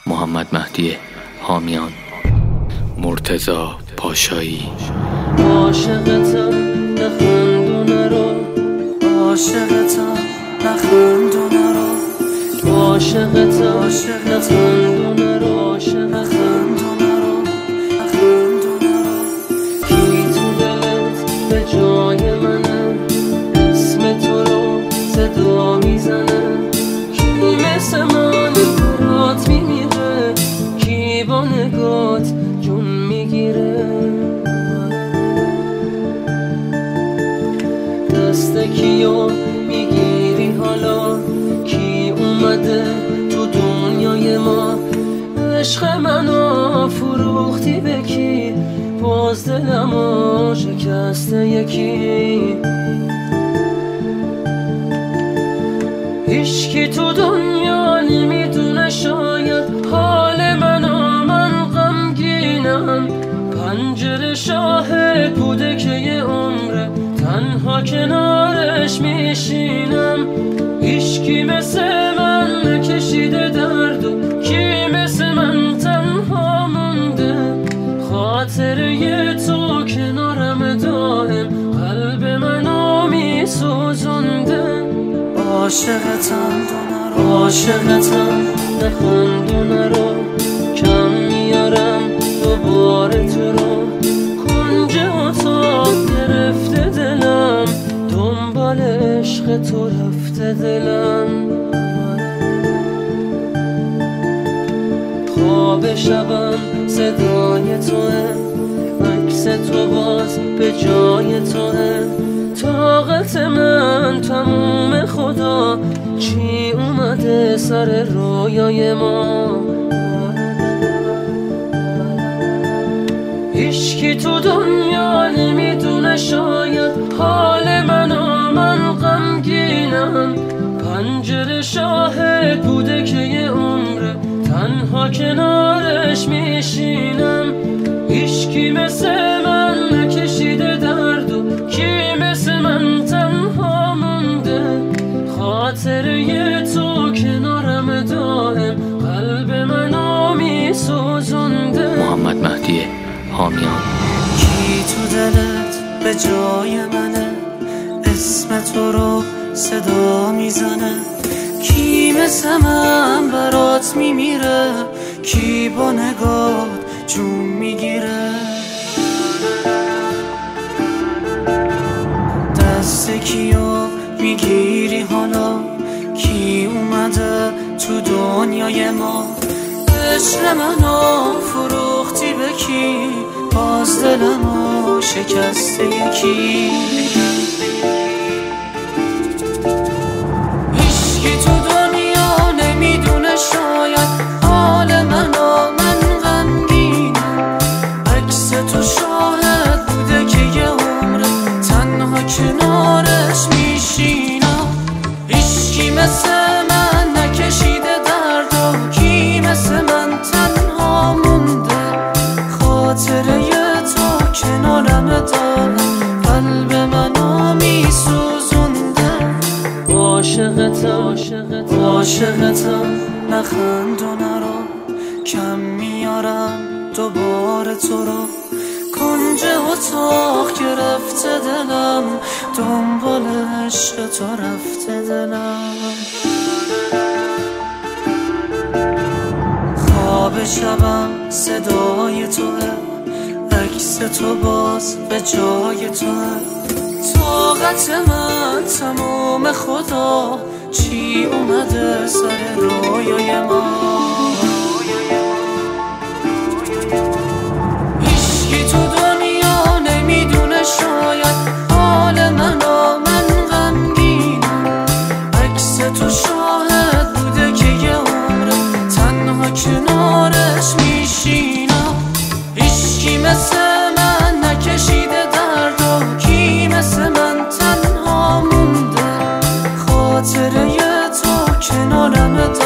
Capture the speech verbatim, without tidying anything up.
محمد مهدی حامیان، مرتضی پاشایی. عاشقتم نخند و نرو، عاشقتم نخند و نرو، عاشقتم نخند و نرو، عاشق نخند و نرو، نخند و نرو. کی تو دلت به جای منه، اسم تو رو صدا میزنه، کی مثل من برات میمیره، کی با نگات جون میگیره. دست کیو میگیری حالا، کی اومده تو دنیای ما، عشق منو فروختی به کی، باز دلمو شکسته یکی. هیچکی تو دنیا نمیدونه شاید حال منو، من غمگینم، پنجره شاهد بوده که یه عمره تنها کنارش میشینم. هیچکی مثل من نکشیده درد و کی مثل من تنها مونده، خاطره تو کنارم دائم قلب منو میسوزونده. عاشقتم دو نرو، عاشقتم نخند و نرو، کم میارم دوباره تو رو، کنج اتاق گرفته دلم، دنبال عشق تو رفته دلم. خواب شبم صدای توه، عکس تو باز به جای توه، طاقت من تموم خدا، چی اومده سر رویای ما. هیچکی تو دنیا نمیدونه شاید حال منو، من غمگینم، پنجره شاهد بوده که یه عمره تنها کنارش میشینم. هیچکی مثل من نکشیده درد و کی مثل من تنها مونده، خاطره تو کنارم دائم قلب منو میسوزونده. محمد مهدی حامیان. کی تو دلت به جای منه، اسم تو رو صدا میزنه، کی مثل من برات میمیره، کی با نگات جون میگیره. دست کیو میگیری حالا، کی اومده تو دنیای ما، عشق منو فروختی به کی، باز دلمو شکسته یکی. هیچکی تو دنیا نمیدونه شاید حال منو، من غمگینم، عکس تو شاهد بوده که یه عمره تنها کنارش میشینم. هیچکی مثل من نکشیده درد و کی مثل من تنها مونده، خاطره تو کنارم داره قلب منو میسوزونده. عاشقتم عاشقتم نخند و نرو، کم میارم دوباره تو رو، کنج اتاق گرفته دلم، دنبال عشق تو رفته دلم. خواب شبم صدای توه، عکس تو باز به جای توه، طاقت من تموم خدا، چی اومده سر رویای ما. هیچکی تو دنیا نمیدونه شاید حال منو، من غمگینم، عکس تو شاهد بوده که یه عمره تنها کنارش میشینم. هیچکی مثل من نکشیده درد و کی مثل من تنها مونده، خاطره تو کنارم